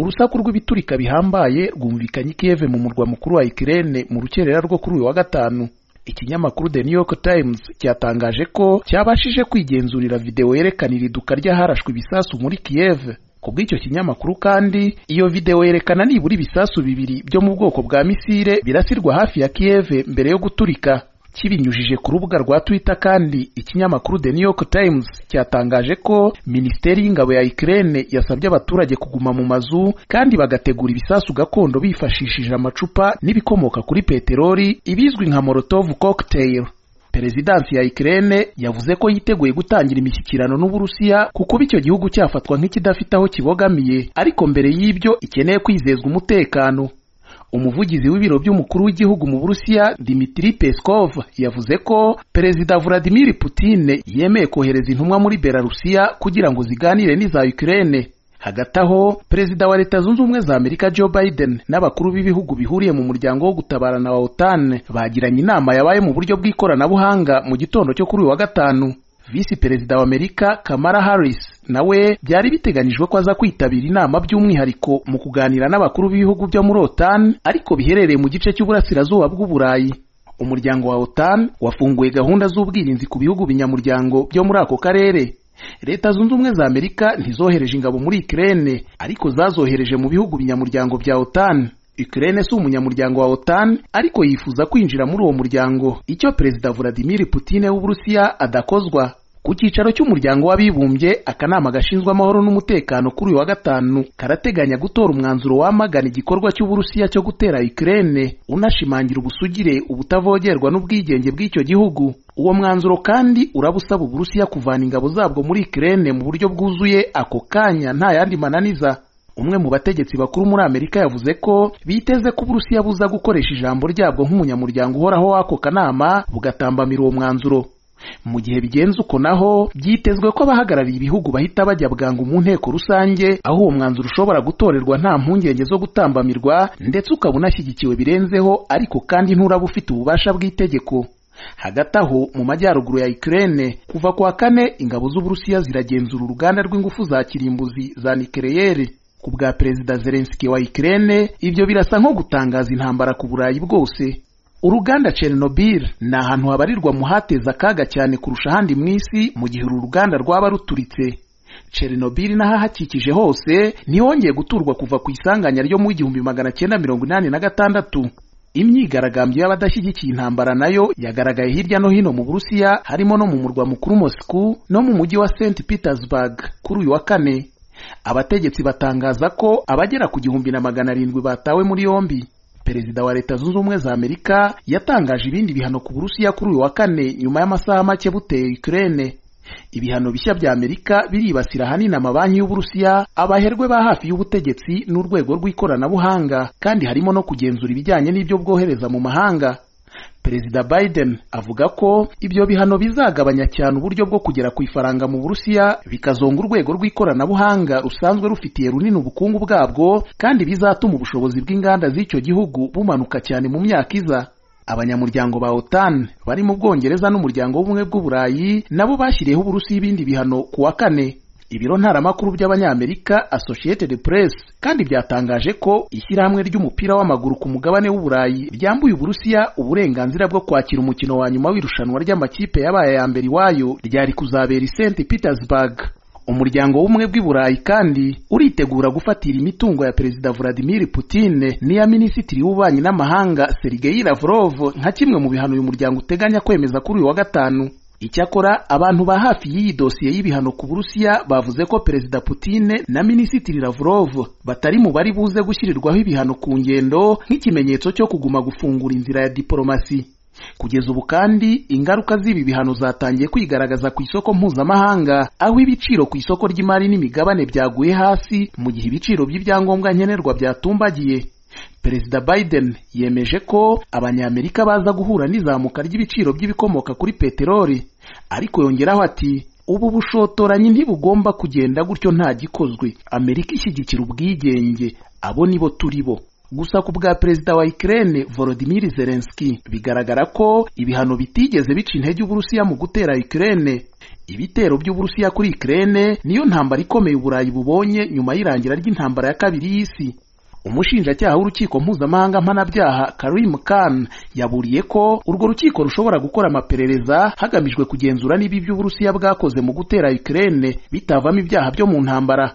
urusaku rw'ibiturika bihambaye rwumvikanye i Kiev mu murwa mukuru wa Ukraine mu rukerera rwo kuri uyu wa gatanu. Ikinyamakuru The New York Times cyatangaje ko cyabashije kwigenzurira video yerekana iriduka ry'aharashwe ibisasu muri Kiev. Kubw'icyo kinyamakuru kandi iyo video yerekana nibura ibisasu bibiri byo mu bwoko bwa misile birasirwa hafi ya Kiev mbere yo guturika. Kibinyujije ku rubuga rwa Twitter kandi ikinyamakuru The New York Times cyatangaje ko Minisiteri y'Ingabo ya Ukraine yasabye abaturage kuguma mu mazu kandi bagategura ibisasu gakondo bifashishije amacupa n'ibikomoka kuri peteroli ibizwi nka Molotov cocktail. Perezidansi ya Ukraine yavuze ko yiteguye gutangira imishyikirano n'Uburusiya kuko icyo gihugu cyafatwa nk'ikidafite aho kibogamiye, ariko mbere y'ibyo ikeneye kwizezwa umutekano. Umuvugizi w'ibiro by'umukuru w'igihugu mu Burusiya Dmitry Peskov yavuze ko Perezida Vladimir Putin yemeye kohereza intumwa muri Belarusiya kugira ngo ziganire n'iza Ukraine. Hagati aho Perezida wa Leta Zunze Ubumwe za Amerika Joe Biden n'abakuru b'ibihugu bihuriye mu muryango wo gutabarana wa OTAN bagiranye inama yabaye mu buryo bw'ikoranabuhanga mu gitondo cyo kuri uyu wa gatanu. Visi Perezida wa Amerika Kamala Harris nawe byari biteganyijwe ko aza kwitabira inama by'umwihariko mu kuganira n'abakuru b'ibihugu byo muri OTAN ariko biherereye mu gice cy'uburasirazuba bw'Uburayi. Umuryango wa OTAN wafunguye gahunda z'ubwirinzi ku bihugu binyamuryango byo muri ako karere. Leta Zunze Ubumwe za Amerika ntizohereje ingabo muri Ukraine ariko zazohereje mu bihugu binyamuryango bya OTAN. Ukraine si umunyamuryango wa OTAN ariko yifuza kwinjira muri uwo muryango, icyo Perezida Vladimir Putin w'Uburusiya adakozwa. Ku cyicaro cy'umuryango w'abibumbye akanama gashinzwe amahoro n'umutekano kuri uyu wa gatanu karateganya gutora umwanzuro wamagana igikorwa cy'Uburusiya cyo gutera Ukraine unashimangira ubusugire ubutavogerwa n'ubwigenge bw'icyo gihugu. Uwo mwanzuro kandi urabusaba Uburusiya kuvana ingabo zabwo muri Ukraine mu buryo bwuzuye ako kanya nta yandi mananiza. Umwe mu bategetsi bakuru muri Amerika yavuze ko biteze ko Uburusiya buza gukoresha ijambo ryabwo nk'umunyamuryango uhoraho w'ako kanama bugatambamira uwo mwanzuro. Mu gihe bigenze uko naho byitezwe ko abahagarariye ibihugu bahita bajya bwangu mu nteko rusange aho uwo mwanzuro ushobora gutorerwa nta mpungenge zo gutambamirwa ndetse ukaba unashyigikiwe birenzeho, ariko kandi nturaba ufite ububasha bw'itegeko. Hagati aho mu majyaruguru ya Ukraine kuva kwa kane ingabo z'Uburusiya ziragenzura uruganda rw'ingufu za kirimbuzi za nucleaire. Ku bwa Perezida Zelensky wa Ukraine ibyo birasa nko gutangaza intambara ku Burayi bwose. Uruganda Chernobyl ni ahantu habarirwa mu hateza akaga cyane kurusha ahandi mu isi mu gihe uru ruganda rwaba ruturitse. Chernobyl n'ahahakikije hose ntihongeye guturwa kuva ku isanganya ryo mu 1986. Imyigaragambyo y'abadashyigikiye intambara nayo yagaragaye hirya no hino mu Burusiya, harimo no mu murwa mukuru Moscow no mu mujyi wa St Petersburg kuri uyu wa kane. Abategetsi batangaza ko abagera ku 1,700 batawe muri yombi. Perezida wa Leta Zunze Ubumwe za Amerika yatangaje ibindi bihano ku Burusiya kuri uyu wa kane nyuma y'amasaha make buteye Ukraine. Ibihano bishya bya Amerika biribasira hanini amabanki y'Uburusiya, abaherwe ba hafi y'ubutegetsi n'urwego rw'ikoranabuhanga, kandi harimo no kugenzura ibijyanye n'ibyo bwohereza mu mahanga. Perezida Biden avuga ko ibyo bihano bizagabanya cyane uburyo bwo kugera ku ifaranga mu Burusiya, bikazonga urwego rw'ikoranabuhanga rusanzwe rufitiye runini ubukungu bwabwo, kandi bizatuma ubushobozi bw'inganda z'icyo gihugu bumanuka cyane mu myaka iza. Abanyamuryango ba OTAN bari mu Bwongereza n'umuryango w'ubumwe bw'Uburayi nabo bashyiriyeho Uburusiya ibindi bihano ku wa kane. Ibiro ntaramakuru by'Abanyamerika Associated Press kandi byatangaje ko ishyirahamwe ry'umupira w'amaguru ku mugabane w'Uburayi ryambuye Uburusiya uburenganzira bwo kwakira umukino wa nyuma w'irushanwa ry'amakipe yabaye ya mbere iwayo ryari kuzabera i St Petersburg. Umuryango w'ubumwe bw'Uburayi kandi uritegura gufatira imitungo ya Perezida Vladimir Putin n'iya Minisitiri w'Ububanyi n'Amahanga Sergei Lavrov nka kimwe mu bihano uyu muryango uteganya kwemeza kuri uyu wa gatanu. Icyakora abantu ba hafi y'iyi dosiye y'ibihano ku Burusiya bavuze ko Perezida Putin na Minisitiri Lavrov batari mu bari buze gushyirirwaho ibihano ku ngendo nk'ikimenyetso cyo kuguma gufungura inzira ya diplomasi. Kugeza ubu kandi ingaruka z'ibi bihano zatangiye kwigaragaza ku isoko mpuzamahanga, aho ibiciro ku isoko ry'imari n'imigabane byaguye hasi mu gihe ibiciro by'ibyangombwa nkenerwa byatumbagiye. Perezida Biden yemeje ko Abanyamerika baza guhura n'izamuka ry'ibiciro by'ibikomoka kuri peteroli, ariko yongeraho ati ubu bushotoranyi ntibugomba kugenda gutyo nta gikozwe. Amerika ishyigikira ubwigenge, abo nibo turibo. Gusa ku bwa Perezida wa Ukraine Volodymyr Zelensky bigaragara ko ibihano bitigeze bica intege Uburusiya mu gutera Ukraine. Ibitero by'Uburusiya kuri Ukraine niyo ntambara ikomeye Uburayi bubonye nyuma y'irangira ry'intambara ya kabiri y'isi. Umushinjacyaha w'urukiko mpuzamahanga mpanabyaha Karim Khan yaburiye ko urwo rukiko rushobora gukora amaperereza hagamijwe kugenzura niba ibyo Uburusiya bwakoze mu gutera Ukraine bitavamo ibyaha byo mu ntambara.